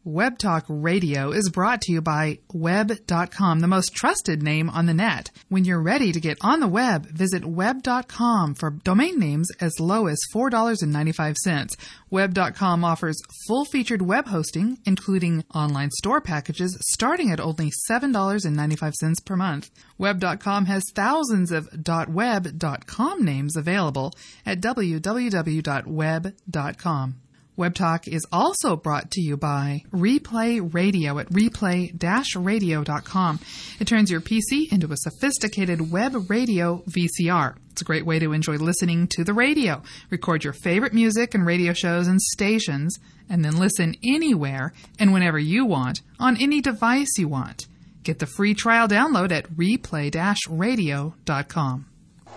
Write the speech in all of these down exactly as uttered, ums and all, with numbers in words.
Web Talk Radio is brought to you by web dot com, the most trusted name on the net. When you're ready to get on the web, visit web dot com for domain names as low as four dollars and ninety-five cents. web dot com offers full-featured web hosting, including online store packages, starting at only seven dollars and ninety-five cents per month. web dot com has thousands of .web dot com names available at w w w dot web dot com. WebTalk is also brought to you by Replay Radio at replay dash radio dot com. It turns your P C into a sophisticated web radio V C R. It's a great way to enjoy listening to the radio. Record your favorite music and radio shows and stations, and then listen anywhere and whenever you want on any device you want. Get the free trial download at replay dash radio dot com.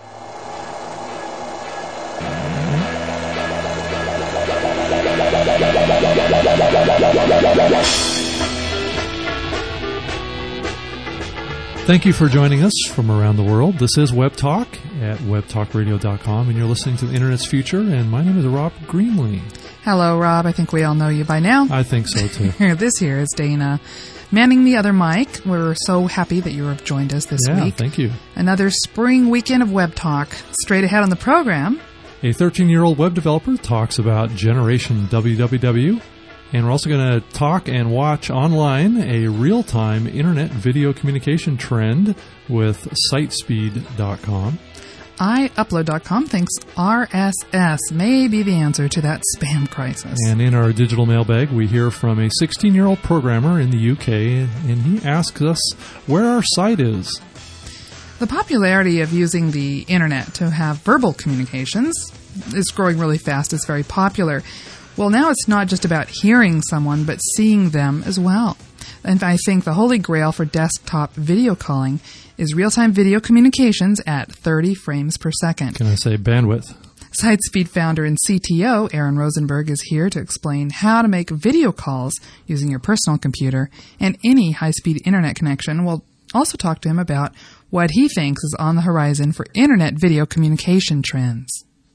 Thank you for joining us from around the world. This is Web Talk at web talk radio dot com, and you're listening to the Internet's Future, and my name is Rob Greenlee. Hello, Rob. I think we all know you by now. I think so, too. This here is Dana manning the other mic. We're so happy that you have joined us this yeah, week. Thank you. Another spring weekend of Web Talk. Straight ahead on the program, a thirteen-year-old web developer talks about Generation W W W, and we're also going to talk and watch online a real-time internet video communication trend with sitespeed dot com. i upload dot com thinks R S S may be the answer to that spam crisis. And in our digital mailbag, we hear from a sixteen-year-old programmer in the U K, and he asks us where our site is. The popularity of using the internet to have verbal communications is growing really fast. It's very popular. Well, now it's not just about hearing someone, but seeing them as well. And I think the holy grail for desktop video calling is real-time video communications at thirty frames per second. Can I say bandwidth? Sitespeed founder and C T O Aaron Rosenberg is here to explain how to make video calls using your personal computer and any high-speed internet connection. We'll also talk to him about what he thinks is on the horizon for internet video communication trends.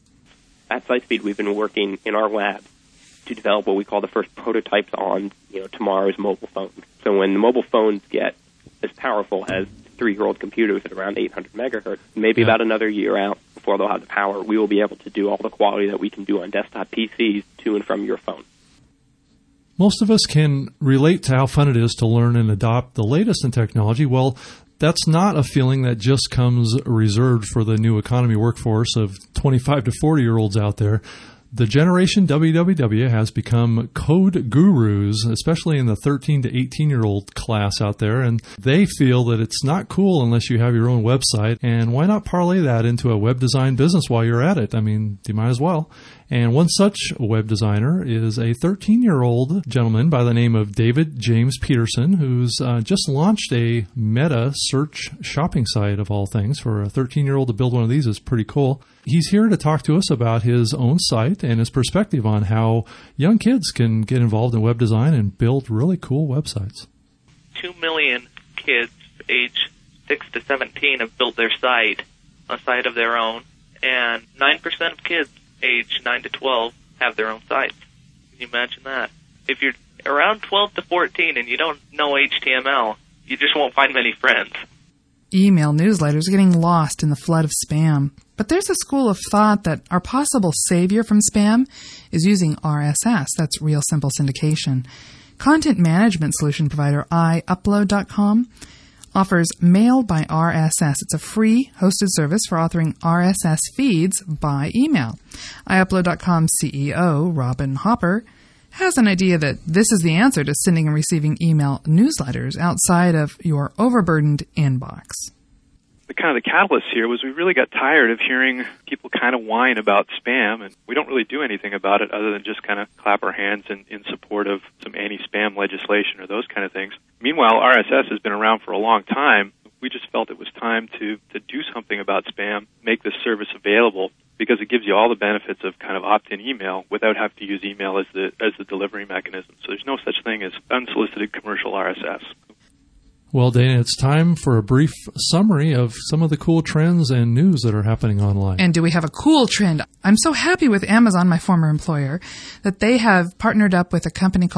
At Sitespeed, we've been working in our lab to develop what we call the first prototypes on, you know, tomorrow's mobile phones. So when the mobile phones get as powerful as three-year-old computers at around eight hundred megahertz, maybe yeah. about another year out before they'll have the power, we will be able to do all the quality that we can do on desktop P Cs to and from your phone. Most of us can relate to how fun it is to learn and adopt the latest in technology. Well, that's not a feeling that just comes reserved for the new economy workforce of twenty-five to forty-year-olds out there. The Generation W W W has become code gurus, especially in the thirteen to eighteen-year-old class out there, and they feel that it's not cool unless you have your own website, and why not parlay that into a web design business while you're at it? I mean, you might as well. And one such web designer is a thirteen-year-old gentleman by the name of David James Peterson, who's uh, just launched a meta search shopping site, of all things. For a thirteen-year-old to build one of these is pretty cool. He's here to talk to us about his own site and his perspective on how young kids can get involved in web design and build really cool websites. Two million kids age six to seventeen have built their site, a site of their own, and nine percent of kids age nine to twelve have their own sites. Can you imagine that? If you're around twelve to fourteen and you don't know H T M L, you just won't find many friends. Email newsletters are getting lost in the flood of spam. But there's a school of thought that our possible savior from spam is using R S S. That's Real Simple Syndication. Content management solution provider i upload dot com offers Mail by R S S. It's a free hosted service for authoring R S S feeds by email. i upload dot com C E O Robin Hopper has an idea that this is the answer to sending and receiving email newsletters outside of your overburdened inbox. The kind of the catalyst here was we really got tired of hearing people kind of whine about spam, and we don't really do anything about it other than just kind of clap our hands in, in support of some anti-spam legislation or those kind of things. Meanwhile, R S S has been around for a long time. We just felt it was time to, to do something about spam, make this service available, because it gives you all the benefits of kind of opt-in email without having to use email as the as the delivery mechanism. So there's no such thing as unsolicited commercial R S S. Well, Dana, it's time for a brief summary of some of the cool trends and news that are happening online. And do we have a cool trend? I'm so happy with Amazon, my former employer, that they have partnered up with a company called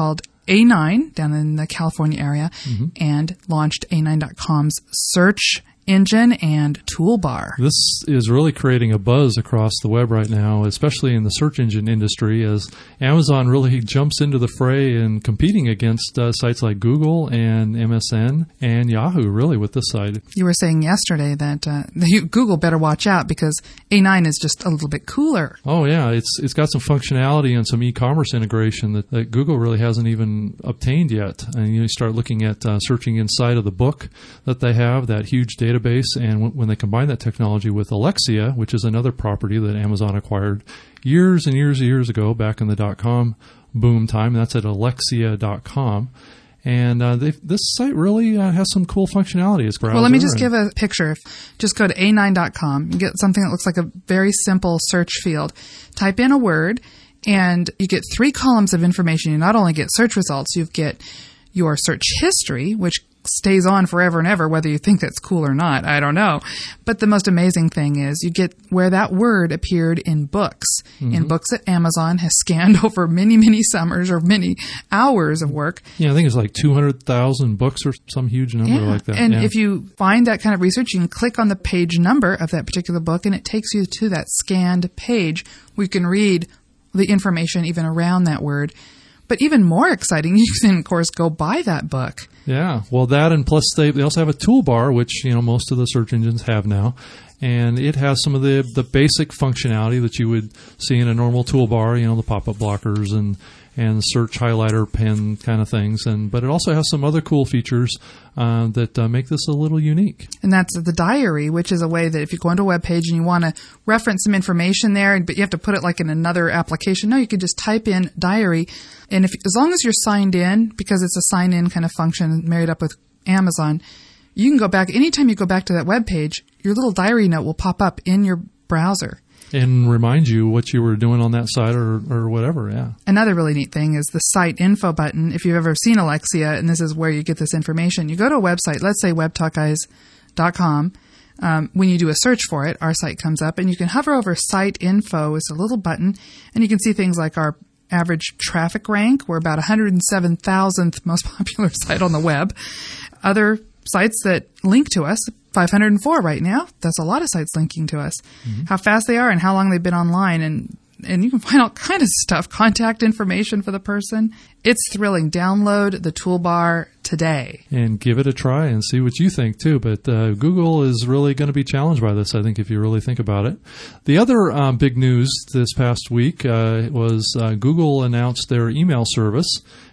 A nine down in the California area mm-hmm. and launched A nine dot com's search engine and toolbar. This is really creating a buzz across the web right now, especially in the search engine industry, as Amazon really jumps into the fray and competing against uh, sites like Google and M S N and Yahoo, really, with this site. You were saying yesterday that uh, Google better watch out because A nine is just a little bit cooler. Oh, yeah. It's It's got some functionality and some e-commerce integration that, that Google really hasn't even obtained yet. And you start looking at uh, searching inside of the book that they have, that huge data database, and w- when they combine that technology with Alexia, which is another property that Amazon acquired years and years and years ago, back in the dot-com boom time, that's at alexia dot com. And uh, this site really uh, has some cool functionality as browser. Well, let me just give a picture. Just go to A nine dot com. You get something that looks like a very simple search field. Type in a word, and you get three columns of information. You not only get search results, you get your search history, which stays on forever and ever, whether you think that's cool or not. I don't know. But the most amazing thing is you get where that word appeared in books, mm-hmm. in books that Amazon has scanned over many, many summers or many hours of work. Yeah, I think it's like two hundred thousand books or some huge number yeah. like that. And yeah. if you find that kind of research, you can click on the page number of that particular book, and it takes you to that scanned page where you can read the information even around that word. But even more exciting, you can, of course, go buy that book. Yeah, well, that and plus they, they also have a toolbar, which, you know, most of the search engines have now. And it has some of the, the basic functionality that you would see in a normal toolbar, you know, the pop-up blockers and, and search highlighter pen kind of things. And but it also has some other cool features uh, that uh, make this a little unique. And that's the diary, which is a way that if you go into a web page and you want to reference some information there, but you have to put it like in another application, no, you can just type in diary. And if as long as you're signed in, because it's a sign-in kind of function married up with Amazon, you can go back. Anytime you go back to that web page, your little diary note will pop up in your browser. And remind you what you were doing on that site or, or whatever, yeah. Another really neat thing is the site info button. If you've ever seen Alexia, and this is where you get this information, you go to a website, let's say web talk guys dot com. Um, when you do a search for it, our site comes up, and you can hover over site info. It's a little button, and you can see things like our average traffic rank. We're about one hundred seven thousandth most popular site on the web. Other sites that link to us, five hundred four right now. That's a lot of sites linking to us. Mm-hmm. How fast they are and how long they've been online. And, and you can find all kind of stuff, contact information for the person. It's thrilling. Download the toolbar today. And give it a try and see what you think, too. But uh, Google is really going to be challenged by this, I think, if you really think about it. The other um, big news this past week uh, was uh, Google announced their email service.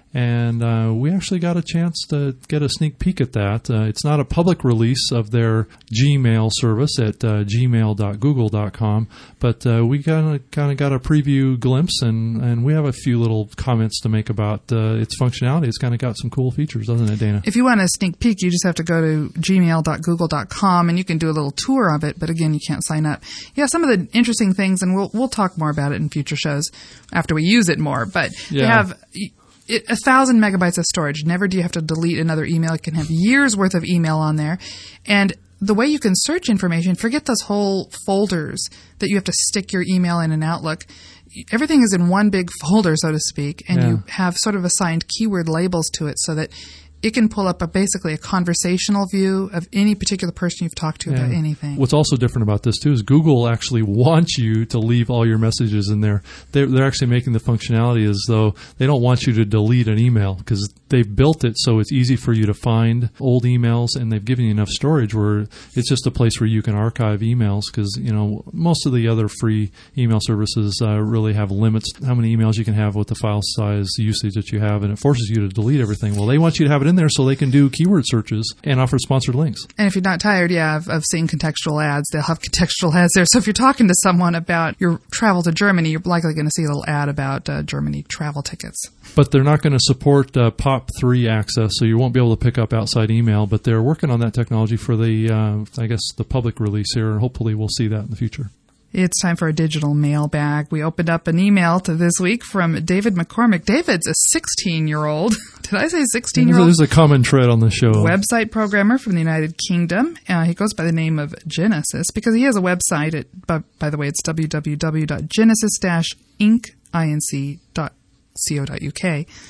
And uh, we actually got a chance to get a sneak peek at that. Uh, it's not a public release of their Gmail service at uh, gmail dot google dot com, but uh, we kind of kind of got a preview glimpse, and, and we have a few little comments to make about uh, its functionality. It's kind of got some cool features, doesn't it, Dana? If you want a sneak peek, you just have to go to gmail dot google dot com, and you can do a little tour of it, but again, you can't sign up. Yeah, some of the interesting things, and we'll we'll talk more about it in future shows after we use it more, but yeah. they have It, a thousand megabytes of storage. Never do you have to delete another email. You can have years worth of email on there. And the way you can search information, forget those whole folders that you have to stick your email in an Outlook. Everything is in one big folder, so to speak, and yeah. you have sort of assigned keyword labels to it so that it can pull up a, basically a conversational view of any particular person you've talked to yeah. about anything. What's also different about this, too, is Google actually wants you to leave all your messages in there. They're, they're actually making the functionality as though they don't want you to delete an email because they've built it so it's easy for you to find old emails, and they've given you enough storage where it's just a place where you can archive emails because, you know, most of the other free email services uh, really have limits how many emails you can have with the file size usage that you have, and it forces you to delete everything. Well, they want you to have it in there so they can do keyword searches and offer sponsored links. And if you're not tired, yeah, of, of seeing contextual ads, they'll have contextual ads there. So if you're talking to someone about your travel to Germany, you're likely going to see a little ad about uh, Germany travel tickets. But they're not going to support uh, P O P three access, so you won't be able to pick up outside email. But they're working on that technology for the, uh, I guess, the public release here, and hopefully we'll see that in the future. It's time for a digital mailbag. We opened up an email to this week from David McCormick. David's a sixteen-year-old. Did I say sixteen-year-old? This is a common thread on the show. Website programmer from the United Kingdom. Uh, he goes by the name of Genesis because he has a website at, by, by the way, it's w w w dot genesis dash inc dot co dot u k.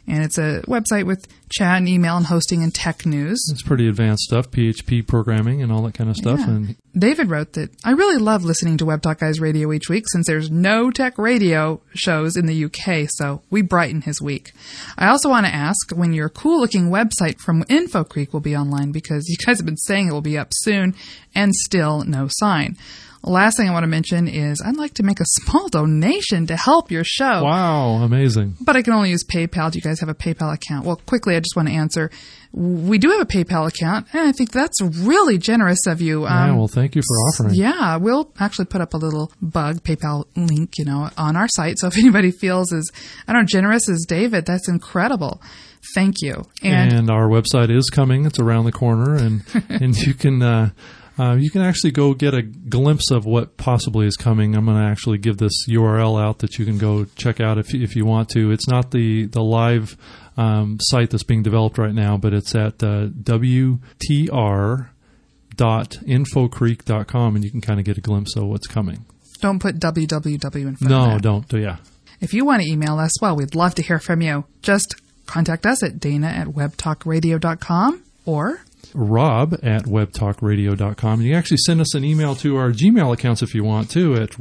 And it's a website with chat and email and hosting and tech news. It's pretty advanced stuff, P H P programming and all that kind of stuff. Yeah. And David wrote that, I really love listening to Web Talk Guys Radio each week since there's no tech radio shows in the U K, so we brighten his week. I also want to ask when your cool-looking website from InfoCreek will be online, because you guys have been saying it will be up soon and still no sign. Last thing I want to mention is I'd like to make a small donation to help your show. wow, amazing. But I can only use PayPal. Do you guys have a PayPal account? Well, quickly, I just want to answer. We do have a PayPal account, and I think that's really generous of you. Yeah, Um, well, thank you for offering. Yeah, we'll actually put up a little bug PayPal link, you know, on our site. So if anybody feels as, I don't know, generous as David, that's incredible. Thank you. And, And, our website is coming. It's around the corner, and and you can uh, uh, you can actually go get a glimpse of what possibly is coming. I'm going to actually give this U R L out that you can go check out if if you want to. It's not the the live um, site that's being developed right now, but it's at uh, w t r dot infocreek dot com, and you can kind of get a glimpse of what's coming. don't put W W W in front of No, that. don't. Yeah. If you want to email us, well, we'd love to hear from you. Just contact us at dana at webtalkradio dot com or Rob at webtalkradio dot com. You can actually send us an email to our Gmail accounts if you want to at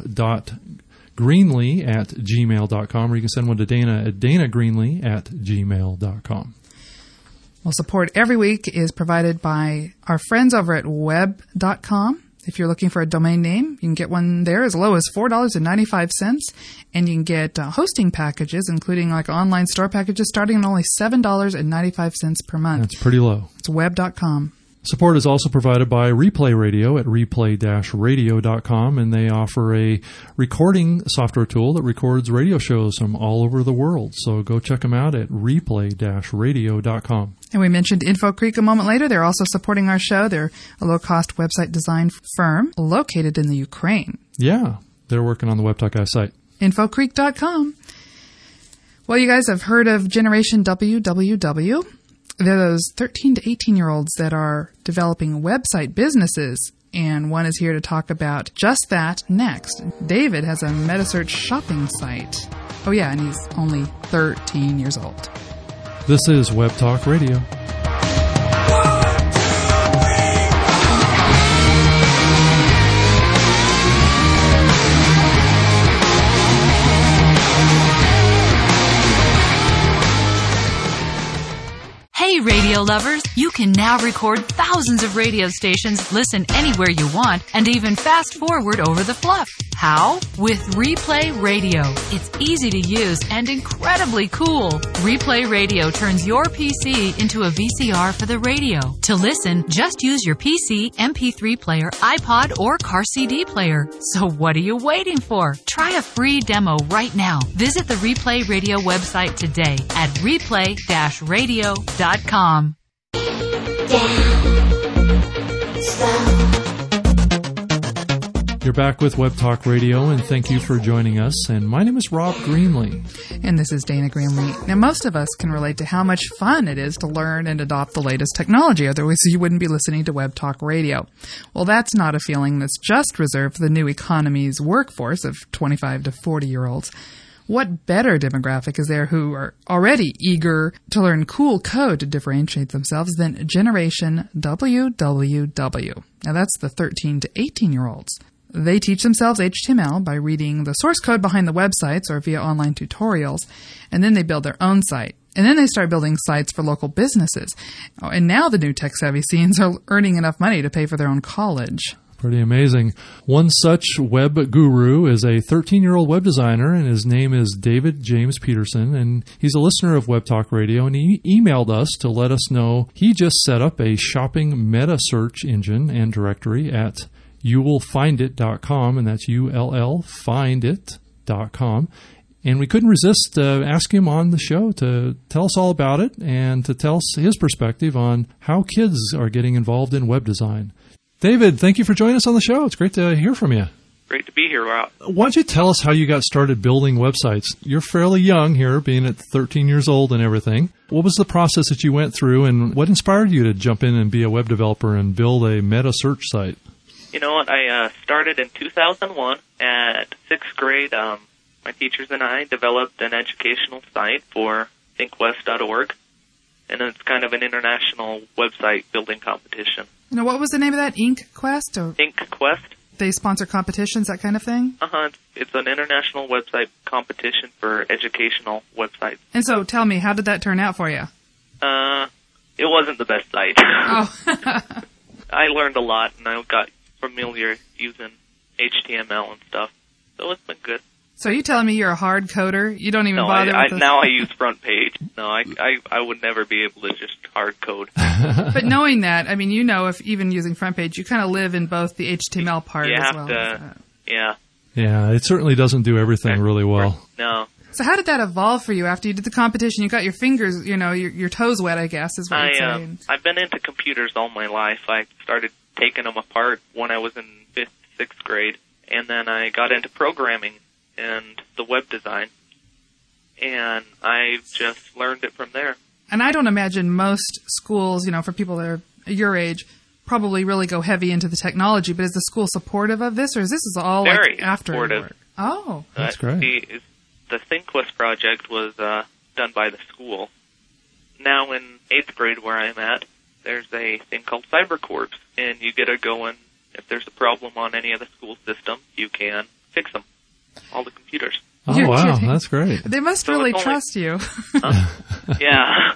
rob.greenlee at gmail dot com, or you can send one to Dana at danagreenlee at gmail dot com. well, support every week is provided by our friends over at web dot com. If you're looking for a domain name, you can get one there as low as four dollars and ninety-five cents, and you can get uh, hosting packages, including like online store packages, starting at only seven dollars and ninety-five cents per month. That's pretty low. It's web dot com. Support is also provided by Replay Radio at replay dash radio dot com, and they offer a recording software tool that records radio shows from all over the world. So go check them out at replay dash radio dot com. And we mentioned InfoCreek a moment later. They're also supporting our show. They're a low-cost website design firm located in the Ukraine. Yeah, they're working on the Web Talk Guy site. infocreek dot com. Well, you guys have heard of Generation W W W. They're those thirteen to eighteen-year-olds that are developing website businesses, and one is here to talk about just that next. David has a MetaSearch shopping site. Oh, yeah, and he's only thirteen years old. This is Web Talk Radio. Hey, radio lovers! You can now record thousands of radio stations, listen anywhere you want, and even fast forward over the fluff. How? With Replay Radio. It's easy to use and incredibly cool. Replay Radio turns your P C into a V C R for the radio. To listen, just use your P C, M P three player, iPod, or car C D player. So what are you waiting for? Try a free demo right now. Visit the Replay Radio website today at replay dash radio dot com. You're back with Web Talk Radio, and thank you for joining us. And my name is Rob Greenlee. And this is Dana Greenlee. Now, most of us can relate to how much fun it is to learn and adopt the latest technology, otherwise you wouldn't be listening to Web Talk Radio. Well, that's not a feeling that's just reserved for the new economy's workforce of twenty-five to forty-year-olds. What better demographic is there who are already eager to learn cool code to differentiate themselves than Generation W W W? Now, that's the thirteen to eighteen-year-olds. They teach themselves H T M L by reading the source code behind the websites or via online tutorials, and then they build their own site. And then they start building sites for local businesses. Oh, and now the new tech-savvy scenes are earning enough money to pay for their own college. Pretty amazing. One such web guru is a thirteen-year-old web designer, and his name is David James Peterson, and he's a listener of Web Talk Radio, and he emailed us to let us know he just set up a shopping meta search engine and directory at you will find it dot com, and that's U L L find it dot com. And we couldn't resist uh, asking him on the show to tell us all about it and to tell us his perspective on how kids are getting involved in web design. David, thank you for joining us on the show. It's great to hear from you. Great to be here, Rob. Why don't you tell us how you got started building websites? You're fairly young here, being at thirteen years old and everything. What was the process that you went through, and what inspired you to jump in and be a web developer and build a meta search site? You know what? I uh, started in two thousand one at sixth grade. Um, my teachers and I developed an educational site for ThinkWest dot org, and it's kind of an international website building competition. Now, what was the name of that? InkQuest? Or ThinkQuest. they sponsor competitions, that kind of thing? Uh-huh. It's, it's an international website competition for educational websites. And so, tell me, how did that turn out for you? Uh, it wasn't the best site. Oh. I learned a lot, and I got familiar using H T M L and stuff, so it's been good. So you telling me you're a hard coder? You don't even no, bother I, with I, the... now I use front page. No, I, I I would never be able to just hard code. But knowing that, I mean, you know, if even using front page, you kind of live in both the H T M L part you as have well. to, as that. Yeah. Yeah, it certainly doesn't do everything really well. No. So how did that evolve for you after you did the competition? You got your fingers, you know, your, your toes wet, I guess, is what I, you'd say. uh, I've been into computers all my life. I started taking them apart when I was in fifth, sixth grade, and then I got into programming and the web design, and I just learned it from there. And I don't imagine most schools, you know, for people that are your age, probably really go heavy into the technology, but is the school supportive of this, or is this is all Very like after supportive. work? Oh. That's Uh, great. The, the ThinkQuest project was uh, done by the school. Now in eighth grade where I'm at, there's a thing called CyberCorps, and you get to go in. If there's a problem on any of the school systems, you can fix them. All the computers. Oh, You're wow, kidding. that's great. They must So really it's only- trust you. Huh? Yeah.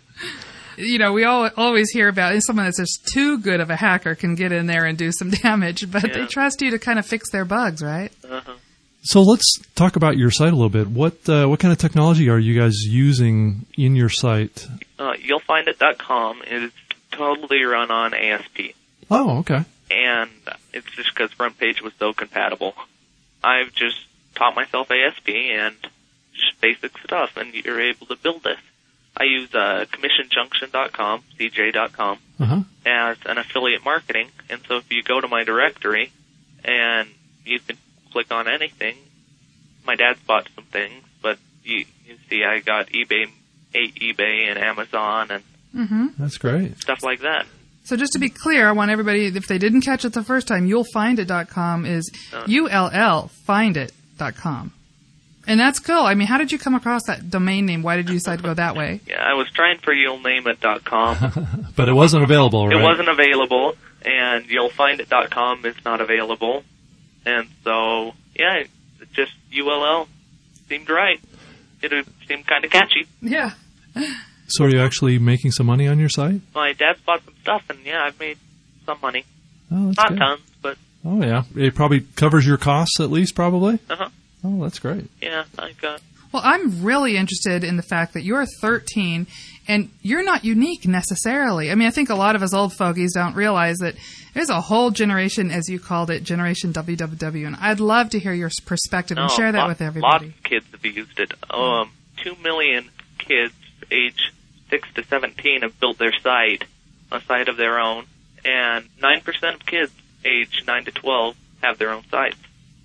You know, we all always hear about someone that's just too good of a hacker can get in there and do some damage, but they Yeah. trust you to kind of fix their bugs, right? Uh-huh. So let's talk about your site a little bit. What uh, what kind of technology are you guys using in your site? Uh, you'll find it dot com is totally run on A S P. Oh, okay. And it's just because front page was so compatible. I've just taught myself A S P and just basic stuff, and you're able to build this. I use uh, commission junction dot com, C J dot com, Uh-huh. as an affiliate marketing. And so if you go to my directory and you can click on anything, my dad's bought some things, but you, you see I got eBay, eBay and Amazon and Mm-hmm. That's great. stuff like that. So just to be clear, I want everybody, if they didn't catch it the first time, you'll find it dot com is Uh. U L L find it dot com. And that's cool. I mean, how did you come across that domain name? Why did you decide to go that way? Yeah, I was trying for you'll name it dot com. But it wasn't available, right? It wasn't available, and you'll find it dot com is not available. And so, yeah, it just U L L seemed right. It seemed kind of catchy. Yeah. So are you actually making some money on your site? My dad's bought some stuff, and yeah, I've made some money. Oh, that's Not good. tons, but Oh, yeah. It probably covers your costs at least, probably? uh-huh. Oh, that's great. Yeah, I got. Well, I'm really interested in the fact that you're thirteen and you're not unique necessarily. I mean, I think a lot of us old fogies don't realize that there's a whole generation, as you called it, Generation W W W, and I'd love to hear your perspective and No, share that lot, with Lots everybody. of kids have used it. Um, two million kids age six to seventeen have built their site, a site of their own, and nine percent of kids age nine to twelve have their own sites.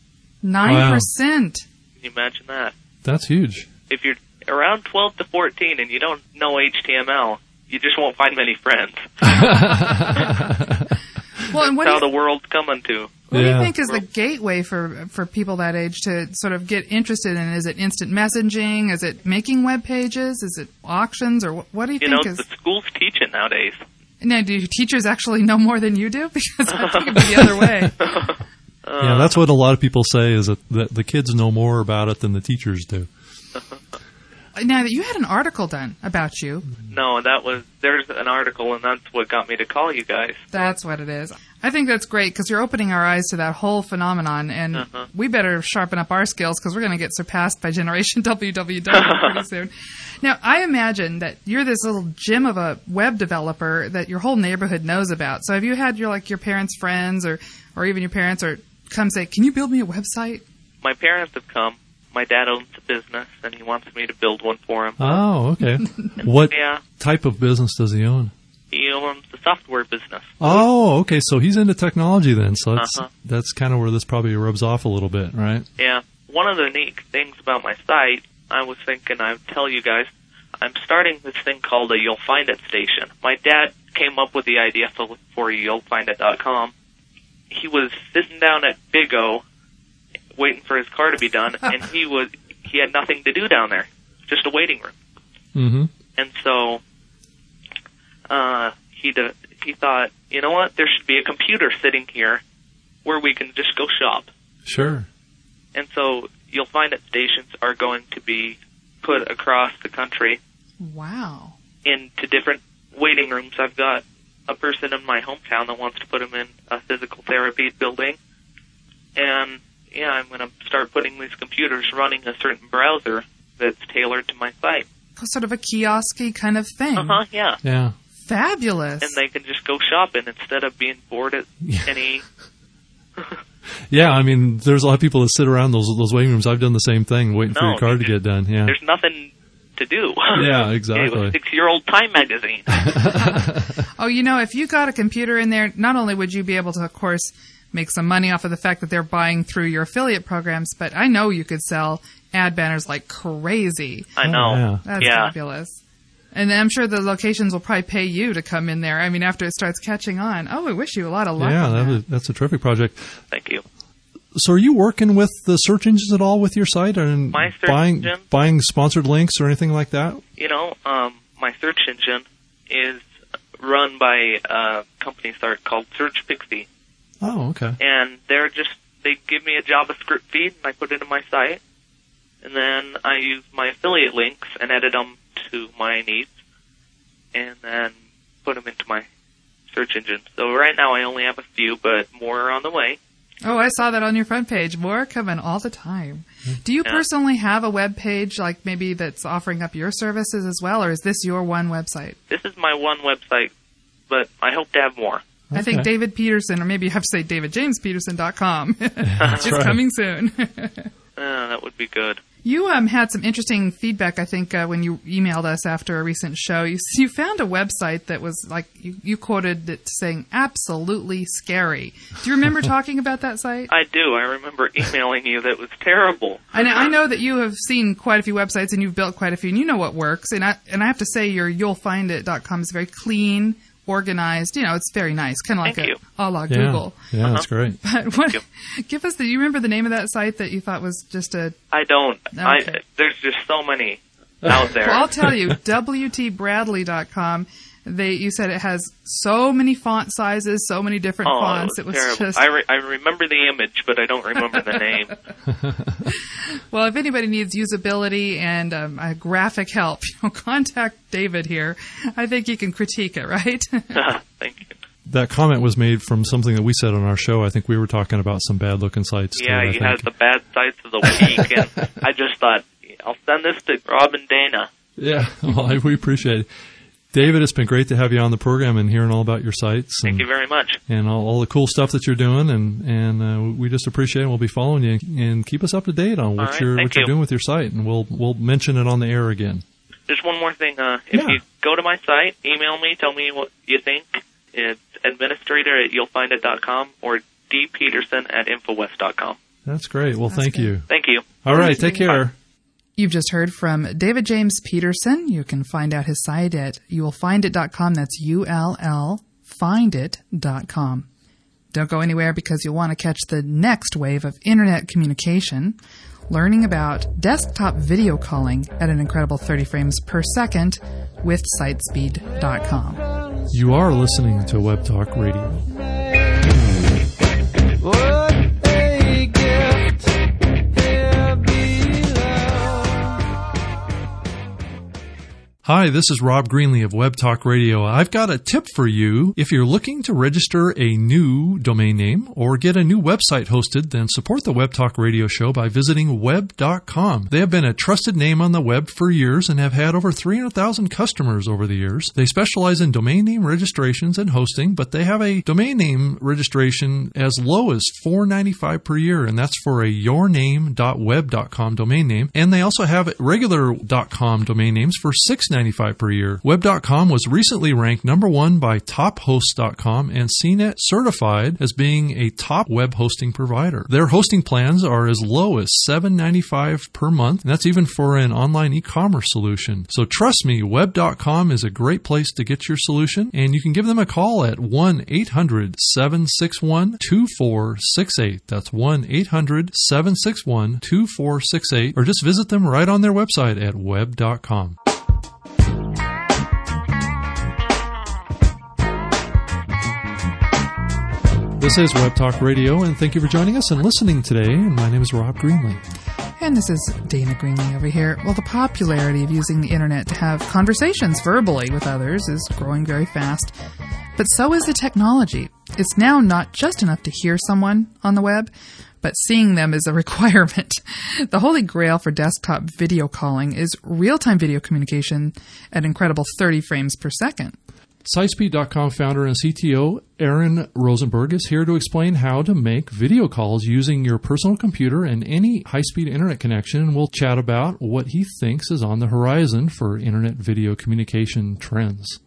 Nine percent. Can you imagine that? That's huge. If you're around twelve to fourteen and you don't know H T M L, you just won't find many friends. Well, and what That's do how you, the world's coming to. what do you Yeah. think is the gateway for for people that age to sort of get interested in? Is it instant messaging? Is it making web pages? Is it auctions? Or what, what do you, You know, think is? the schools teach it nowadays. Now, do teachers actually know more than you do? Because I think it'd be the other way. yeah, that's what a lot of people say is that the, the kids know more about it than the teachers do. Now, you had an article done about you. No, that was, there's an article, and that's what got me to call you guys. That's what it is. I think that's great because you're opening our eyes to that whole phenomenon, and Uh-huh. we better sharpen up our skills because we're going to get surpassed by Generation W W W pretty soon. Now, I imagine that you're this little gem of a web developer that your whole neighborhood knows about. So have you had your like your parents' friends or, or even your parents or come say, can you build me a website? My parents have come. My dad owns a business, and he wants me to build one for him. Oh, okay. What Yeah, type of business does he own? he owns the software business. Oh, okay. So he's into technology then. So that's Uh-huh. that's kind of where this probably rubs off a little bit, right? Yeah. One of the neat things about my site, I was thinking I'd tell you guys, I'm starting this thing called a You'll Find It station. My dad came up with the idea for, for you'll find it dot com. He was sitting down at Big O, waiting for his car to be done, and he was he had nothing to do down there, just a waiting room. Mm-hmm. And so uh, he de- he thought, you know what, there should be a computer sitting here where we can just go shop. Sure. And so you'll find that stations are going to be put across the country Wow. into different waiting rooms. I've got a person in my hometown that wants to put them in a physical therapy building. And, yeah, I'm going to start putting these computers running a certain browser that's tailored to my site. Sort of a kiosk-y kind of thing. Uh-huh, yeah. Yeah. Fabulous. And they can just go shopping instead of being bored at any... Yeah, I mean, there's a lot of people that sit around those those waiting rooms. I've done the same thing, waiting No, for your card to get done. Yeah. There's nothing to do. Yeah, exactly. Okay, six-year-old Time magazine. Oh, you know, if you got a computer in there, not only would you be able to, of course, make some money off of the fact that they're buying through your affiliate programs, but I know you could sell ad banners like crazy. I know. Oh, yeah. That's Yeah. fabulous. And I'm sure the locations will probably pay you to come in there. I mean, after it starts catching on. Oh, we wish you a lot of luck. Yeah, on that that. was, that's a terrific project. Thank you. So are you working with the search engines at all with your site? And My search buying, engine? buying sponsored links or anything like that? You know, um, my search engine is run by a company start called Search Pixie. Oh, okay. And they're just, they give me a JavaScript feed and I put it in my site. And then I use my affiliate links and edit them to my needs. And then put them into my search engine. So right now I only have a few, but more are on the way. Oh, I saw that on your front page. More coming all the time. Do you Yeah. personally have a web page, like maybe that's offering up your services as well, or is this your one website? This is my one website, but I hope to have more. I think Okay. David Peterson, or maybe you have to say david james peterson dot com. It's right. coming soon. Uh, that would be good. You um, had some interesting feedback, I think, uh, when you emailed us after a recent show. You, you found a website that was, like, you, you quoted it saying, absolutely scary. Do you remember talking about that site? I do. I remember emailing you that was terrible. I know, I know that you have seen quite a few websites and you've built quite a few, and you know what works. And I, and I have to say, your you'll find it dot com is very clean, organized. You know, it's very nice, kind of like Thank a, you. a la Yeah, Google. yeah, that's great. But what, Yep. give us the, you remember the name of that site that you thought was just a, I don't. Okay. I, there's just so many out there. well, I'll tell you, W T Bradley dot com. They, you said it has so many font sizes, so many different oh, fonts. it was, It was terrible. just I, re- I remember the image, but I don't remember the name. well. If anybody needs usability and um, a graphic help, you know, contact David here. I think he can critique it, right? Thank you. That comment was made from something that we said on our show. I think we were talking about some bad looking sites. Yeah, too, I he has think. the bad sites of the week, and I just thought, I'll send this to Rob and Dana. Yeah, well, I, we appreciate it. David, it's been great to have you on the program and hearing all about your sites. Thank and, you very much. And all, all the cool stuff that you're doing, and and uh, we just appreciate it. We'll be following you and keep us up to date on what right, you're thank what you're you. doing with your site, and we'll we'll mention it on the air again. Just one more thing. Uh, if Yeah. you go to my site, email me, tell me what you think. It's administrator at you'll find it dot com or dpeterson at infowest dot com. That's great. Well, That's thank good. you. Thank you. All right, take care. You've just heard from David James Peterson. You can find out his site at you will find it dot com. That's U L L find it dot com. Don't go anywhere because you'll want to catch the next wave of internet communication, learning about desktop video calling at an incredible thirty frames per second with sitespeed dot com. You are listening to Web Talk Radio. What a gift here below. Hi, this is Rob Greenlee of Web Talk Radio. I've got a tip for you. If you're looking to register a new domain name or get a new website hosted, then support the Web Talk Radio show by visiting web dot com. They have been a trusted name on the web for years and have had over three hundred thousand customers over the years. They specialize in domain name registrations and hosting, but they have a domain name registration as low as four dollars and ninety-five cents per year, and that's for a your name dot web dot com domain name. And they also have regular .com domain names for six dollars and ninety-five cents per year. Web dot com was recently ranked number one by top hosts dot com and C net certified as being a top web hosting provider. Their hosting plans are as low as seven dollars and ninety-five cents per month, and that's even for an online e-commerce solution. So trust me, web dot com is a great place to get your solution, and you can give them a call at one eight hundred seven six one two four six eight. That's one eight hundred seven six one two four six eight, or just visit them right on their website at web dot com. This is Web Talk Radio, and thank you for joining us and listening today. My name is Rob Greenlee. And this is Dana Greenlee over here. Well, the popularity of using the internet to have conversations verbally with others is growing very fast. But so is the technology. It's now not just enough to hear someone on the web, but seeing them is a requirement. The holy grail for desktop video calling is real-time video communication at incredible thirty frames per second. Sitespeed dot com founder and C T O Aaron Rosenberg is here to explain how to make video calls using your personal computer and any high-speed internet connection, and we'll chat about what he thinks is on the horizon for internet video communication trends.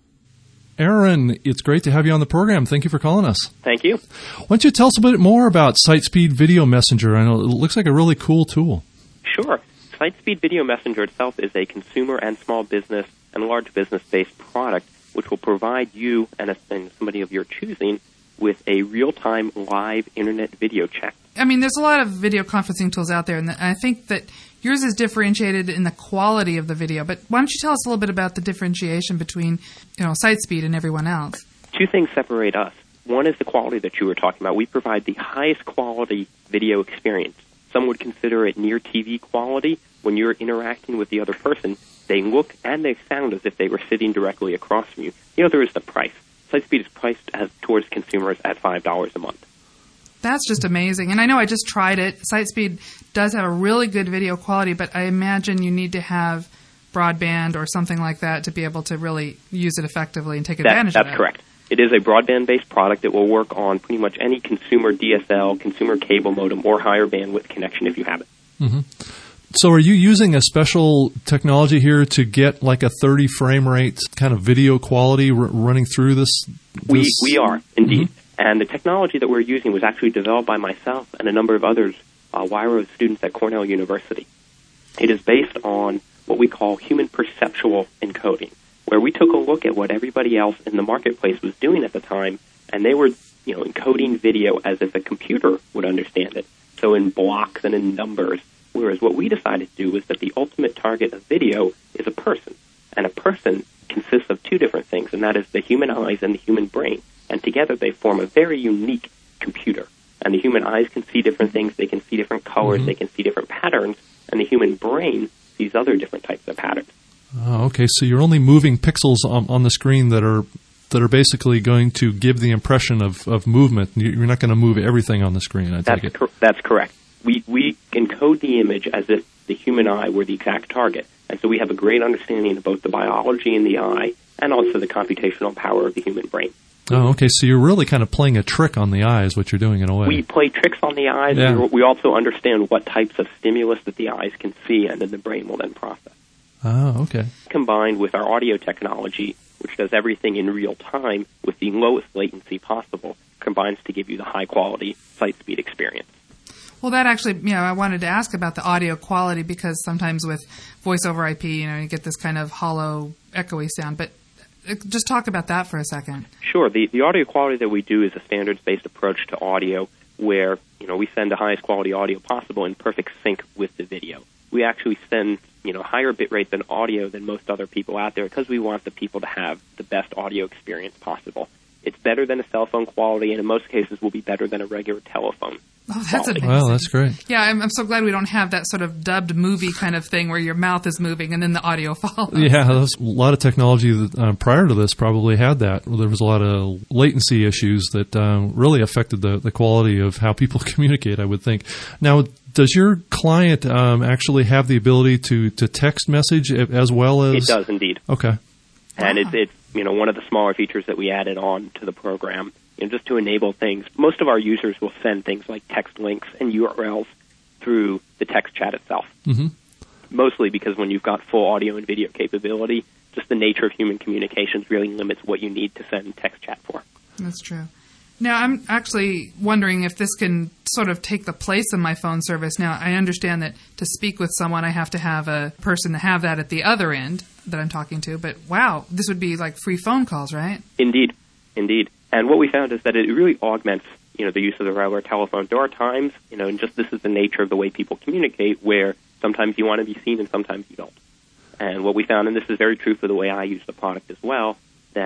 Aaron, it's great to have you on the program. Thank you for calling us. Thank you. Why don't you tell us a bit more about Sitespeed Video Messenger? I know it looks like a really cool tool. Sure. Sitespeed Video Messenger itself is a consumer and small business and large business-based product which will provide you and, a, and somebody of your choosing with a real-time live internet video chat. I mean, there's a lot of video conferencing tools out there, and I think that yours is differentiated in the quality of the video. But why don't you tell us a little bit about the differentiation between, you know, Sitespeed and everyone else? Two things separate us. One is the quality that you were talking about. We provide the highest quality video experience. Some would consider it near T V quality. When you're interacting with the other person, they look and they sound as if they were sitting directly across from you. The other is the price. Sitespeed is priced as towards consumers at five dollars a month. That's just amazing. And I know I just tried it. Sitespeed does have a really good video quality, but I imagine you need to have broadband or something like that to be able to really use it effectively and take advantage that, of it. That's correct. It is a broadband-based product that will work on pretty much any consumer D S L, consumer cable modem, or higher bandwidth connection if you have it. Mm-hmm. So are you using a special technology here to get like a thirty frame rate kind of video quality r- running through this, this? We we are, indeed. Mm-hmm. And the technology that we're using was actually developed by myself and a number of others, uh, Wiro students at Cornell University. It is based on what we call human perceptual encoding, where we took a look at what everybody else in the marketplace was doing at the time, and they were, you know, encoding video as if a computer would understand it, so in blocks and in numbers. Whereas what we decided to do was that the ultimate target of video is a person. And a person consists of two different things, and that is the human eyes and the human brain. And together they form a very unique computer. And the human eyes can see different things, they can see different colors, mm-hmm. they can see different patterns, and the human brain sees other different types of patterns. Oh, okay, so you're only moving pixels on, on the screen that are that are basically going to give the impression of, of movement. You're not going to move everything on the screen, I that's take it. Cor- that's correct. We we encode the image as if the human eye were the exact target. And so we have a great understanding of both the biology in the eye and also the computational power of the human brain. Oh, okay. So you're really kind of playing a trick on the eye is what you're doing in a way. We play tricks on the eyes. Yeah. And we also understand what types of stimulus that the eyes can see, and then the brain will then process. Oh, okay. Combined with our audio technology, which does everything in real time with the lowest latency possible, combines to give you the high-quality Sitespeed experience. Well, that actually, you know, I wanted to ask about the audio quality because sometimes with voice over I P, you know, you get this kind of hollow, echoey sound. But just talk about that for a second. Sure. The the audio quality that we do is a standards-based approach to audio where, you know, we send the highest quality audio possible in perfect sync with the video. We actually send, you know, higher bit rate than audio than most other people out there because we want the people to have the best audio experience possible. It's better than a cell phone quality, and in most cases will be better than a regular telephone. Oh, that's quality. amazing. Well, that's great. Yeah, I'm, I'm so glad we don't have that sort of dubbed movie kind of thing where your mouth is moving and then the audio follows. Yeah, there's a lot of technology that uh, prior to this probably had that. There was a lot of latency issues that um, really affected the, the quality of how people communicate, I would think. Now, does your client um, actually have the ability to, to text message as well as... It does, indeed. Okay. And Wow. it's, it's, you know, one of the smaller features that we added on to the program, you know, just to enable things. Most of our users will send things like text links and U R Ls through the text chat itself. Mm-hmm. Mostly because when you've got full audio and video capability, just the nature of human communications really limits what you need to send text chat for. That's true. Now, I'm actually wondering if this can sort of take the place of my phone service. Now, I understand that to speak with someone, I have to have a person to have that at the other end that I'm talking to. But, wow, this would be like free phone calls, right? Indeed. Indeed. And what we found is that it really augments, you know, the use of the regular telephone. There are times, you know, and just this is the nature of the way people communicate, where sometimes you want to be seen and sometimes you don't. And what we found, and this is very true for the way I use the product as well, that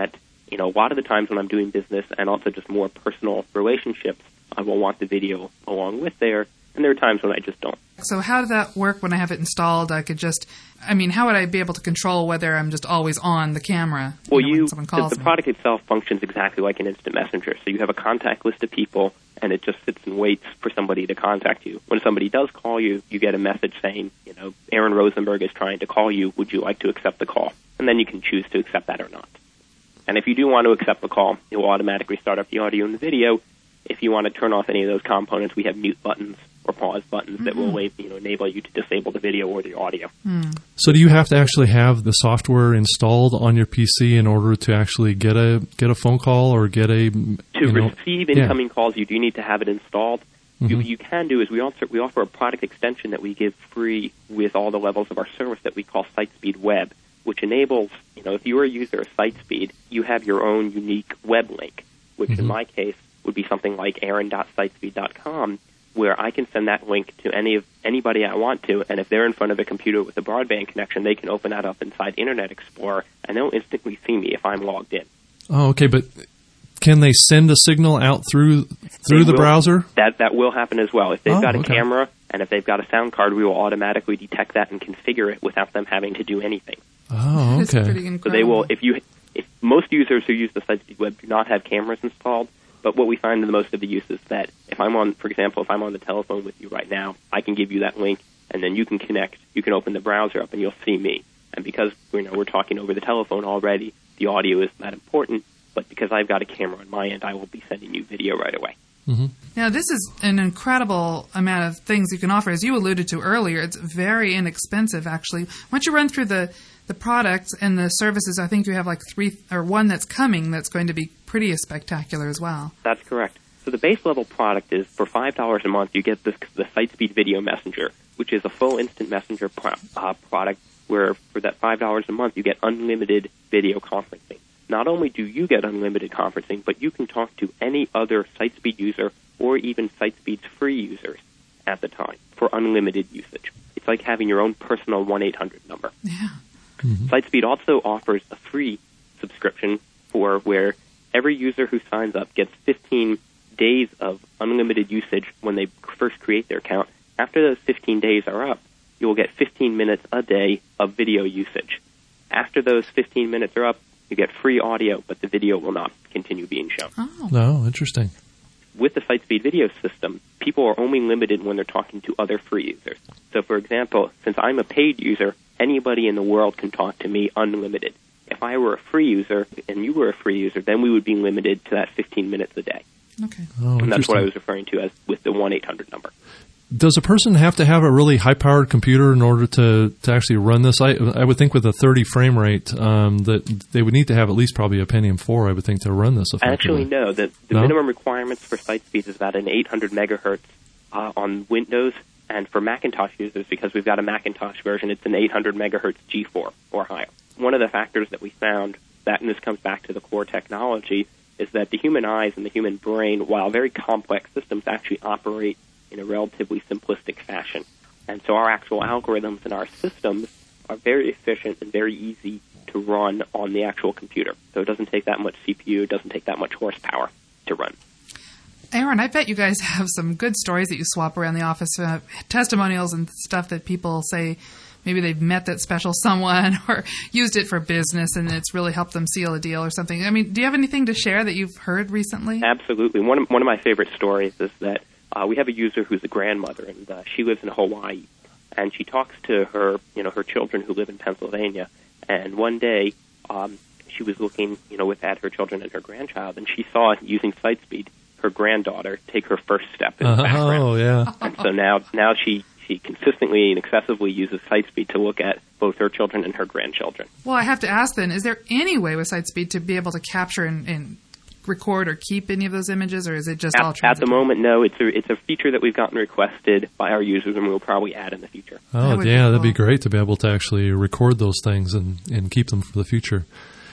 you know, a lot of the times when I'm doing business and also just more personal relationships, I will want the video along with there, and there are times when I just don't. So how did that work when I have it installed? I could just, I mean, how would I be able to control whether I'm just always on the camera? Well, you, know, you when someone calls the, the me? product itself functions exactly like an instant messenger. So you have a contact list of people, and it just sits and waits for somebody to contact you. When somebody does call you, you get a message saying, you know, Aaron Rosenberg is trying to call you. Would you like to accept the call? And then you can choose to accept that or not. And if you do want to accept the call, it will automatically start up the audio and the video. If you want to turn off any of those components, we have mute buttons or pause buttons mm-hmm. that will you know, enable you to disable the video or the audio. Mm. So do you have to actually have the software installed on your P C in order to actually get a get a phone call or get a... To you know, receive incoming yeah. calls, you do need to have it installed. Mm-hmm. What you can do is we also we offer a product extension that we give free with all the levels of our service that we call SiteSpeed Web, which enables, you know, if you're a user of SiteSpeed, you have your own unique web link, which mm-hmm. in my case would be something like aaron dot sitespeed dot com, where I can send that link to any of anybody I want to, and if they're in front of a computer with a broadband connection, they can open that up inside Internet Explorer, and they'll instantly see me if I'm logged in. Oh, okay, but can they send a signal out through through They the will, browser? That that will happen as well. If they've Oh, got a okay. camera and if they've got a sound card, we will automatically detect that and configure it without them having to do anything. Oh, That's okay. pretty incredible. So they will, if you, if most users who use the SiteSpeed Web do not have cameras installed, but what we find in the most of the use is that if I'm on, for example, if I'm on the telephone with you right now, I can give you that link, and then you can connect, you can open the browser up, and you'll see me. And because you know we're talking over the telephone already, the audio isn't that important, but because I've got a camera on my end, I will be sending you video right away. Mm-hmm. Now, this is an incredible amount of things you can offer. As you alluded to earlier, it's very inexpensive, actually. Why don't you run through the, the products and the services? I think you have like three, or one that's coming that's going to be pretty spectacular as well. That's correct. So the base level product is for five dollars a month, you get this, the SiteSpeed Video Messenger, which is a full instant messenger pro, uh, product where for that five dollars a month, you get unlimited video conferencing. Not only do you get unlimited conferencing, but you can talk to any other SiteSpeed user or even SiteSpeed's free users at the time for unlimited usage. It's like having your own personal one eight hundred number. Yeah. Mm-hmm. SiteSpeed also offers a free subscription for where every user who signs up gets fifteen days of unlimited usage when they first create their account. After those fifteen days are up, you will get fifteen minutes a day of video usage. After those fifteen minutes are up, you get free audio, but the video will not continue being shown. Oh. Oh, interesting. With the SiteSpeed video system, people are only limited when they're talking to other free users. So, for example, since I'm a paid user, anybody in the world can talk to me unlimited. If I were a free user and you were a free user, then we would be limited to that fifteen minutes a day. Okay. Oh, And that's what I interesting. was referring to as with the one eight hundred number. Does a person have to have a really high-powered computer in order to, to actually run this? I, I would think with a thirty frame rate um, that they would need to have at least probably a Pentium four, I would think, to run this effectively. Actually, no. The, the No? minimum requirements for SiteSpeed is about an eight hundred megahertz uh, on Windows, and for Macintosh users, because we've got a Macintosh version, it's an eight hundred megahertz G four or higher. One of the factors that we found, that and this comes back to the core technology, is that the human eyes and the human brain, while very complex systems, actually operate in a relatively simplistic fashion. And so our actual algorithms and our systems are very efficient and very easy to run on the actual computer. So it doesn't take that much C P U, it doesn't take that much horsepower to run. Aaron, I bet you guys have some good stories that you swap around the office, uh, testimonials and stuff that people say maybe they've met that special someone or used it for business and it's really helped them seal a deal or something. I mean, do you have anything to share that you've heard recently? Absolutely. One of, one of my favorite stories is that uh, we have a user who's a grandmother, and uh, she lives in Hawaii, and she talks to her, you know, her children who live in Pennsylvania. And one day, um, she was looking, you know, with at her children and her grandchild, and she saw using SiteSpeed her granddaughter take her first step in the Oh, background. yeah. And so now, now she she consistently and excessively uses SiteSpeed to look at both her children and her grandchildren. Well, I have to ask then, is there any way with SiteSpeed to be able to capture and, and record or keep any of those images, or is it just all At, at the transitory? moment, no. It's a it's a feature that we've gotten requested by our users, and we'll probably add in the future. That Oh, would be yeah, that'd be cool. great to be able to actually record those things and, and keep them for the future.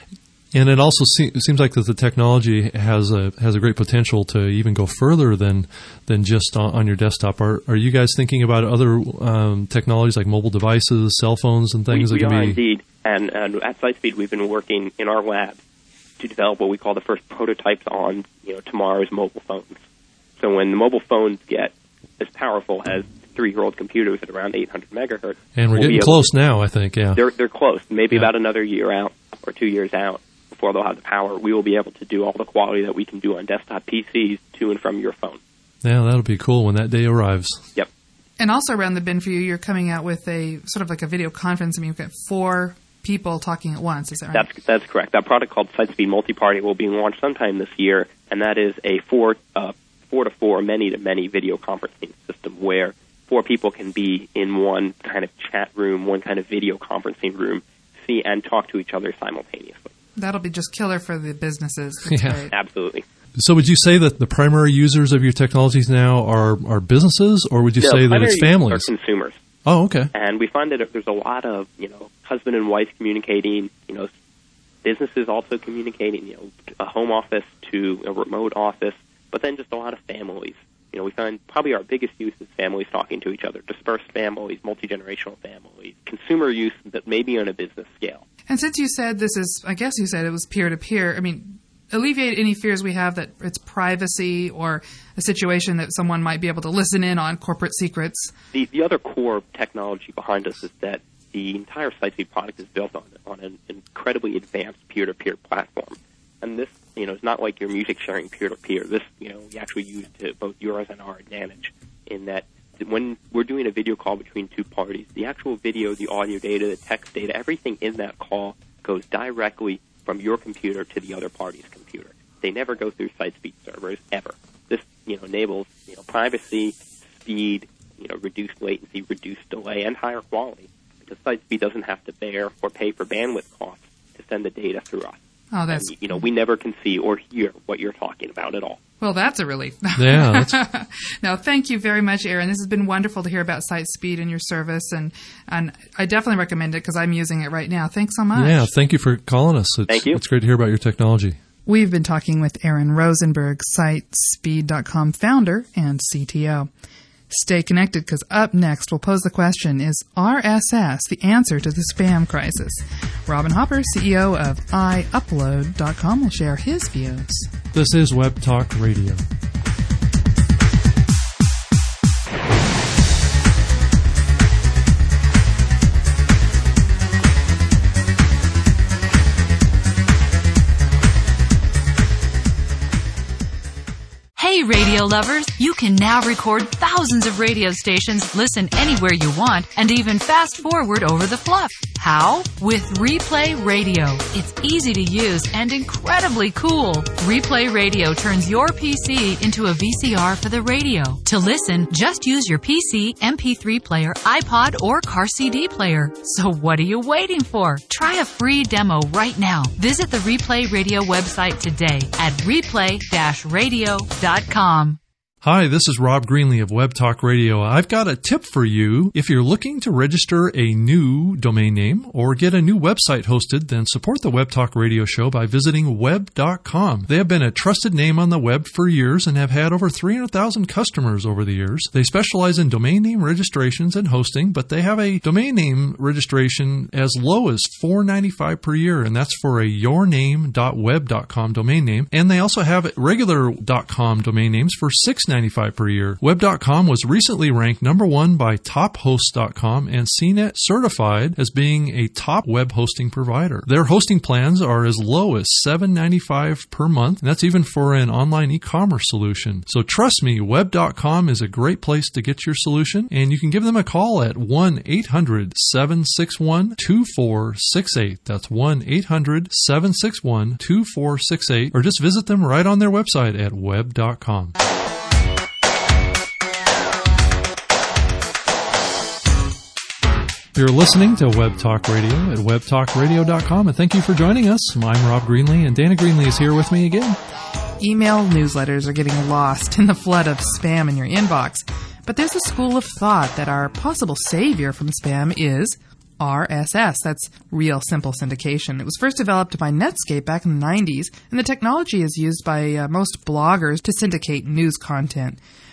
And it also se- seems like that the technology has a has a great potential to even go further than than just on, on your desktop. Are are you guys thinking about other um, technologies like mobile devices, cell phones, and things we, that we can are be? indeed, and, and at SiteSpeed we've been working in our lab to develop what we call the first prototypes on, you know, tomorrow's mobile phones. So when the mobile phones get as powerful as three-year-old computers at around eight hundred megahertz, and we're we'll getting close to, now, I think. Yeah, they're they're close. Maybe yeah. about another year out or two years out before they'll have the power. We will be able to do all the quality that we can do on desktop P Cs to and from your phone. Yeah, that'll be cool when that day arrives. Yep. And also around the bend for you, you're coming out with a sort of like a video conference. I mean, you've got four people talking at once. Is that right? That's that's correct. That product called SiteSpeed Multi-Party will be launched sometime this year, and that is a four uh, four to four, many to many video conferencing system where four people can be in one kind of chat room, one kind of video conferencing room, see and talk to each other simultaneously. That'll be just killer for the businesses. That's yeah, great. Absolutely. So would you say that the primary users of your technologies now are, are businesses, or would you no, say that it's families? Are consumers. Oh, okay. And we find that there's a lot of, you know, husband and wife communicating, you know, businesses also communicating, you know, a home office to a remote office, but then just a lot of families. You know, we find probably our biggest use is families talking to each other, dispersed families, multi-generational families, consumer use that may be on a business scale. And since you said this is, I guess you said it was peer-to-peer, I mean, alleviate any fears we have that it's privacy or a situation that someone might be able to listen in on corporate secrets. The, the other core technology behind us is that the entire SiteSpeed product is built on, on an incredibly advanced peer-to-peer platform. And this, you know, is not like your music sharing peer-to-peer. This, you know, we actually use to both yours and our advantage in that when we're doing a video call between two parties, the actual video, the audio data, the text data, everything in that call goes directly from your computer to the other party's computer. They never go through SiteSpeed servers, ever. This, you know, enables, you know, privacy, speed, you know, reduced latency, reduced delay, and higher quality because SiteSpeed doesn't have to bear or pay for bandwidth costs to send the data through us. Oh, that's... And, you know, we never can see or hear what you're talking about at all. Well, that's a relief. Yeah. That's... No, thank you very much, Aaron. This has been wonderful to hear about SiteSpeed and your service, and, and I definitely recommend it because I'm using it right now. Thanks so much. Yeah, thank you for calling us. It's, thank you. It's great to hear about your technology. We've been talking with Aaron Rosenberg, SiteSpeed dot com founder and C T O. Stay connected because up next we'll pose the question, is R S S the answer to the spam crisis? Robin Hopper, C E O of i upload dot com, will share his views. This is Web Talk Radio. Hey, radio lovers, you can now record thousands of radio stations, listen anywhere you want, and even fast forward over the fluff. How? With Replay Radio. It's easy to use and incredibly cool. Replay Radio turns your P C into a V C R for the radio. To listen, just use your P C, M P three player, iPod, or car C D player. So what are you waiting for? Try a free demo right now. Visit the Replay Radio website today at replay dash radio dot com. Hi, this is Rob Greenlee of Web Talk Radio. I've got a tip for you. If you're looking to register a new domain name or get a new website hosted, then support the Web Talk Radio show by visiting web dot com. They have been a trusted name on the web for years and have had over three hundred thousand customers over the years. They specialize in domain name registrations and hosting, but they have a domain name registration as low as four dollars and ninety-five cents per year, and that's for a your name dot web dot com domain name. And they also have regular .com domain names for six dollars and ninety-five cents per year. Web dot com was recently ranked number one by top hosts dot com and C net certified as being a top web hosting provider. Their hosting plans are as low as seven dollars and ninety-five cents per month, and that's even for an online e-commerce solution. So trust me, web dot com is a great place to get your solution, and you can give them a call at one eight hundred seven six one two four six eight. That's one eight hundred seven six one two four six eight, or just visit them right on their website at web dot com. You're listening to Web Talk Radio at web talk radio dot com, and thank you for joining us. I'm Rob Greenlee, and Dana Greenlee is here with me again. Email newsletters are getting lost in the flood of spam in your inbox, but there's a school of thought that our possible savior from spam is R S S. That's Real Simple Syndication. It was first developed by Netscape back in the nineties, and the technology is used by uh, most bloggers to syndicate news content.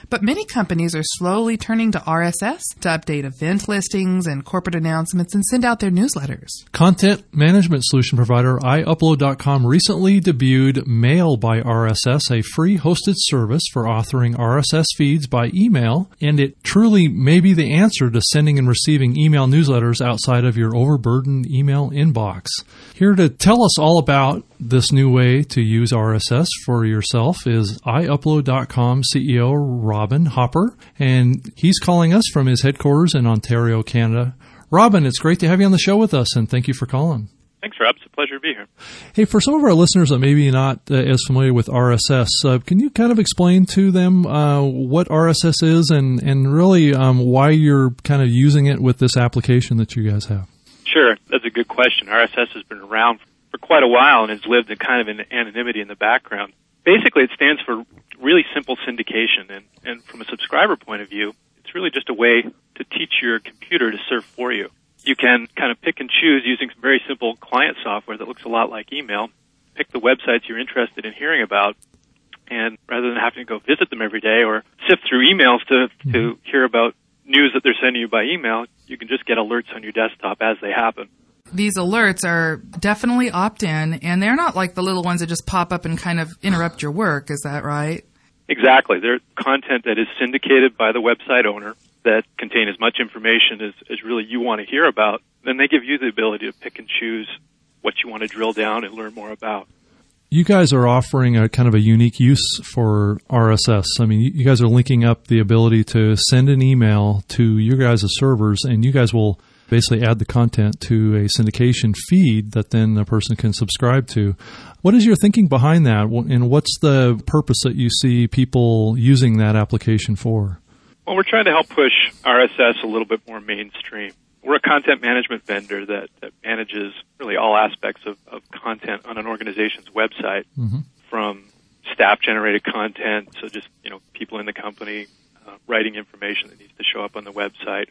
But many companies are slowly turning to R S S to update event listings and corporate announcements and send out their newsletters. Content management solution provider i upload dot com recently debuted Mail by R S S, a free hosted service for authoring R S S feeds by email, and it truly may be the answer to sending and receiving email newsletters outside of your overburdened email inbox. Here to tell us all about this new way to use R S S for yourself is i upload dot com C E O Robin Hopper, and he's calling us from his headquarters in Ontario, Canada. Robin, it's great to have you on the show with us, and thank you for calling. Thanks, Rob. It's a pleasure to be here. Hey, for some of our listeners that maybe not uh, as familiar with R S S, uh, can you kind of explain to them uh, what R S S is and, and really um, why you're kind of using it with this application that you guys have? Sure. That's a good question. R S S has been around for quite a while and has lived in kind of in anonymity in the background. Basically, it stands for really simple syndication, and, and from a subscriber point of view, it's really just a way to teach your computer to surf for you. You can kind of pick and choose using some very simple client software that looks a lot like email, pick the websites you're interested in hearing about, and rather than having to go visit them every day or sift through emails to, to hear about news that they're sending you by email, you can just get alerts on your desktop as they happen. These alerts are definitely opt-in, and they're not like the little ones that just pop up and kind of interrupt your work. Is that right? Exactly. They're content that is syndicated by the website owner that contain as much information as, as really you want to hear about. Then they give you the ability to pick and choose what you want to drill down and learn more about. You guys are offering a kind of a unique use for R S S. I mean, you guys are linking up the ability to send an email to your guys' servers, and you guys will basically add the content to a syndication feed that then a person can subscribe to. What is your thinking behind that, and what's the purpose that you see people using that application for? Well, we're trying to help push R S S a little bit more mainstream. We're a content management vendor that, that manages really all aspects of, of content on an organization's website, mm-hmm. from staff-generated content, so just, you know, people in the company uh, writing information that needs to show up on the website,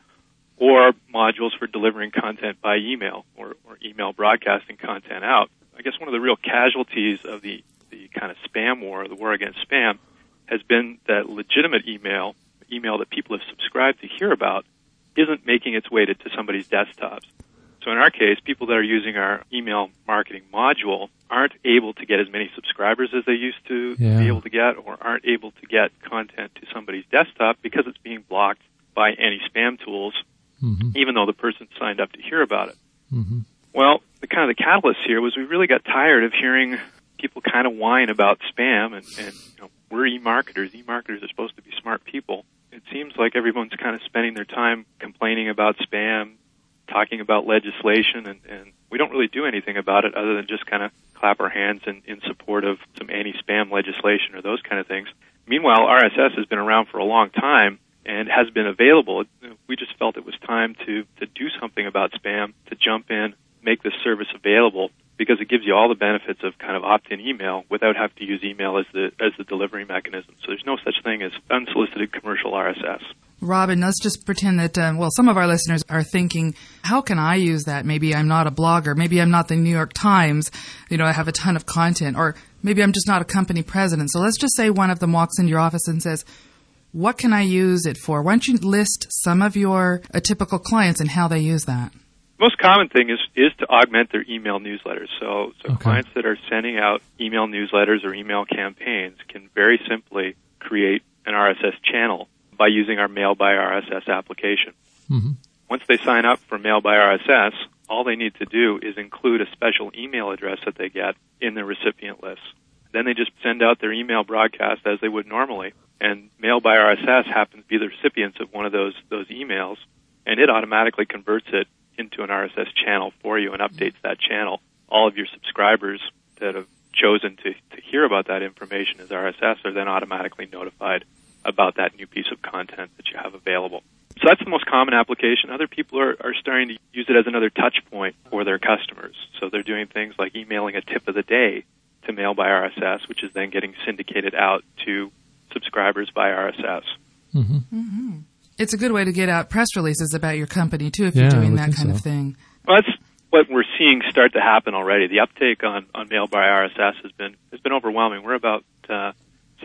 or modules for delivering content by email or, or email broadcasting content out. I guess one of the real casualties of the, the kind of spam war, the war against spam, has been that legitimate email, email that people have subscribed to hear about, isn't making its way to, to somebody's desktops. So in our case, people that are using our email marketing module aren't able to get as many subscribers as they used to yeah. be able to get, or aren't able to get content to somebody's desktop because it's being blocked by anti-spam tools, mm-hmm. even though the person signed up to hear about it. Mm-hmm. Well, the kind of the catalyst here was we really got tired of hearing people kind of whine about spam, and, and you know, we're e-marketers. E-marketers are supposed to be smart people. It seems like everyone's kind of spending their time complaining about spam, talking about legislation, and, and we don't really do anything about it other than just kind of clap our hands in, in support of some anti-spam legislation or those kind of things. Meanwhile, R S S has been around for a long time and has been available. We just felt it was time to, to do something about spam, to jump in, make this service available, because it gives you all the benefits of kind of opt-in email without having to use email as the as the delivery mechanism. So there's no such thing as unsolicited commercial R S S. Robin, let's just pretend that, um, well, some of our listeners are thinking, how can I use that? Maybe I'm not a blogger. Maybe I'm not the New York Times. You know, I have a ton of content. Or maybe I'm just not a company president. So let's just say one of them walks into your office and says, what can I use it for? Why don't you list some of your uh, typical clients and how they use that? Most common thing is, is to augment their email newsletters. So, so okay. clients that are sending out email newsletters or email campaigns can very simply create an R S S channel by using our Mail by R S S application. Mm-hmm. Once they sign up for Mail by R S S, all they need to do is include a special email address that they get in their recipient list. Then they just send out their email broadcast as they would normally, and Mail by R S S happens to be the recipients of one of those those emails, and it automatically converts it into an R S S channel for you and updates that channel. All of your subscribers that have chosen to, to hear about that information as R S S are then automatically notified about that new piece of content that you have available. So that's the most common application. Other people are, are starting to use it as another touch point for their customers. So they're doing things like emailing a tip of the day to Mail by R S S, which is then getting syndicated out to subscribers by R S S. Mm-hmm. Mm-hmm. It's a good way to get out press releases about your company, too, if yeah, you're doing that kind so. of thing. Well, that's what we're seeing start to happen already. The uptake on, on Mail by R S S has been has been overwhelming. We're about uh,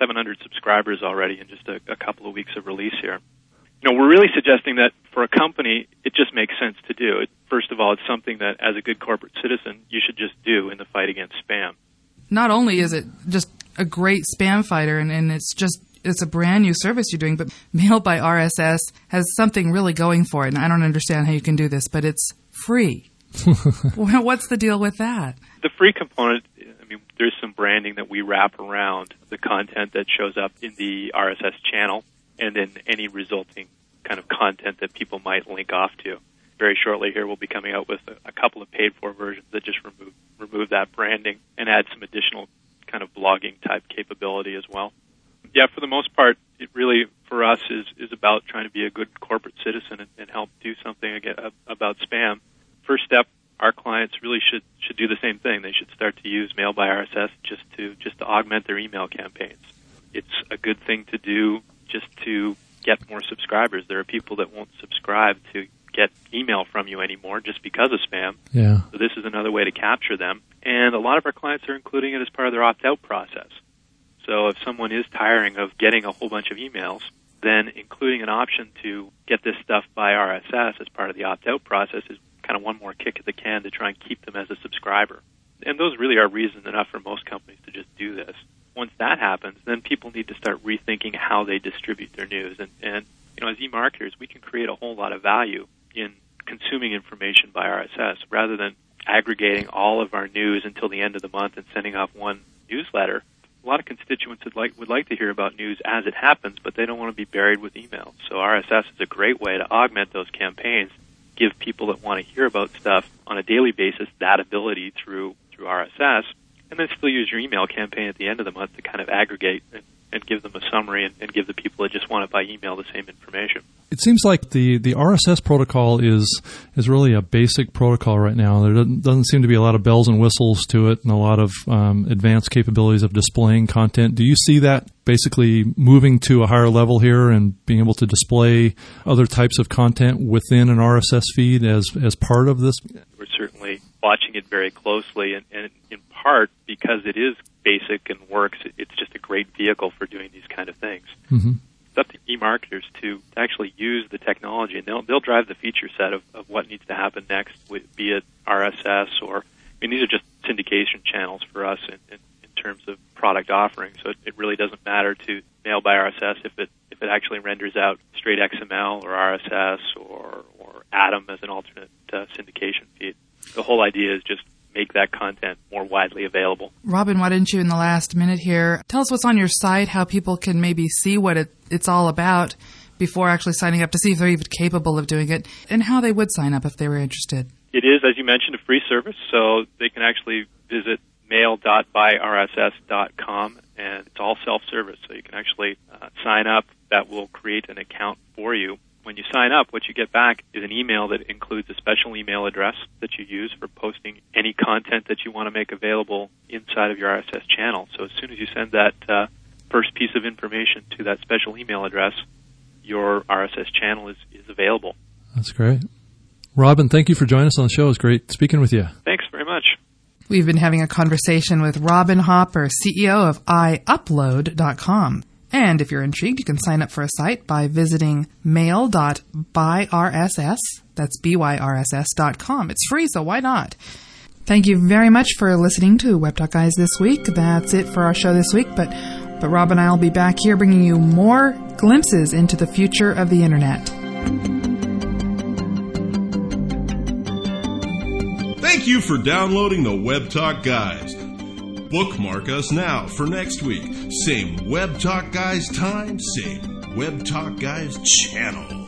seven hundred subscribers already in just a, a couple of weeks of release here. You know, we're really suggesting that for a company, it just makes sense to do. It, first of all, it's something that, as a good corporate citizen, you should just do in the fight against spam. Not only is it just a great spam fighter, and, and it's just it's a brand new service you're doing, but Mail by R S S has something really going for it, and I don't understand how you can do this, but it's free. What's the deal with that? The free component, I mean, there's some branding that we wrap around the content that shows up in the R S S channel and then any resulting kind of content that people might link off to. Very shortly here, we'll be coming out with a, a couple of paid-for versions that just remove remove that branding and add some additional kind of blogging-type capability as well. Yeah, for the most part, it really, for us, is, is about trying to be a good corporate citizen and, and help do something again, about spam. First step, our clients really should should do the same thing. They should start to use Mail by R S S just to just to augment their email campaigns. It's a good thing to do just to get more subscribers. There are people that won't subscribe to get email from you anymore just because of spam. Yeah. So this is another way to capture them. And a lot of our clients are including it as part of their opt-out process. So if someone is tiring of getting a whole bunch of emails, then including an option to get this stuff by R S S as part of the opt-out process is kind of one more kick at the can to try and keep them as a subscriber. And those really are reason enough for most companies to just do this. Once that happens, then people need to start rethinking how they distribute their news. And, and you know, as e-marketers, we can create a whole lot of value in consuming information by R S S rather than aggregating all of our news until the end of the month and sending off one newsletter. A lot of constituents would like would like to hear about news as it happens, but they don't want to be buried with emails. So R S S is a great way to augment those campaigns, give people that want to hear about stuff on a daily basis that ability through through R S S, and then still use your email campaign at the end of the month to kind of aggregate and, and give them a summary and, and give the people that just want it by email the same information. It seems like the, the R S S protocol is is really a basic protocol right now. There doesn't, doesn't seem to be a lot of bells and whistles to it and a lot of um, advanced capabilities of displaying content. Do you see that basically moving to a higher level here and being able to display other types of content within an R S S feed as, as part of this? We're certainly watching it very closely, and, and in part because it is basic and works, it's just a great vehicle for doing these kind of things. Mm-hmm. It's up to e-marketers to actually use the technology, and they'll they'll drive the feature set of, of what needs to happen next, with, be it R S S or, I mean, these are just syndication channels for us in, in, in terms of product offerings. So it, it really doesn't matter to Mail by R S S if it if it actually renders out straight X M L or R S S or or Atom as an alternate uh, syndication feed. The whole idea is just make that content more widely available. Robin, why didn't you, in the last minute here, tell us what's on your site, how people can maybe see what it, it's all about before actually signing up to see if they're even capable of doing it, and how they would sign up if they were interested. It is, as you mentioned, a free service, so they can actually visit mail dot by R S S dot com, and it's all self-service, so you can actually uh, sign up. That will create an account for you. When you sign up, what you get back is an email that includes a special email address that you use for posting any content that you want to make available inside of your R S S channel. So as soon as you send that uh, first piece of information to that special email address, your R S S channel is, is available. That's great. Robin, thank you for joining us on the show. It was great speaking with you. Thanks very much. We've been having a conversation with Robin Hopper, C E O of i upload dot com. And if you're intrigued, you can sign up for a site by visiting mail dot by R S S, that's B Y R S S dot com. It's free, so why not? Thank you very much for listening to Web Talk Guys this week. That's it for our show this week, but, but Rob and I will be back here bringing you more glimpses into the future of the Internet. Thank you for downloading the Web Talk Guys. Bookmark us now for next week. Same Web Talk Guys time, same Web Talk Guys channel.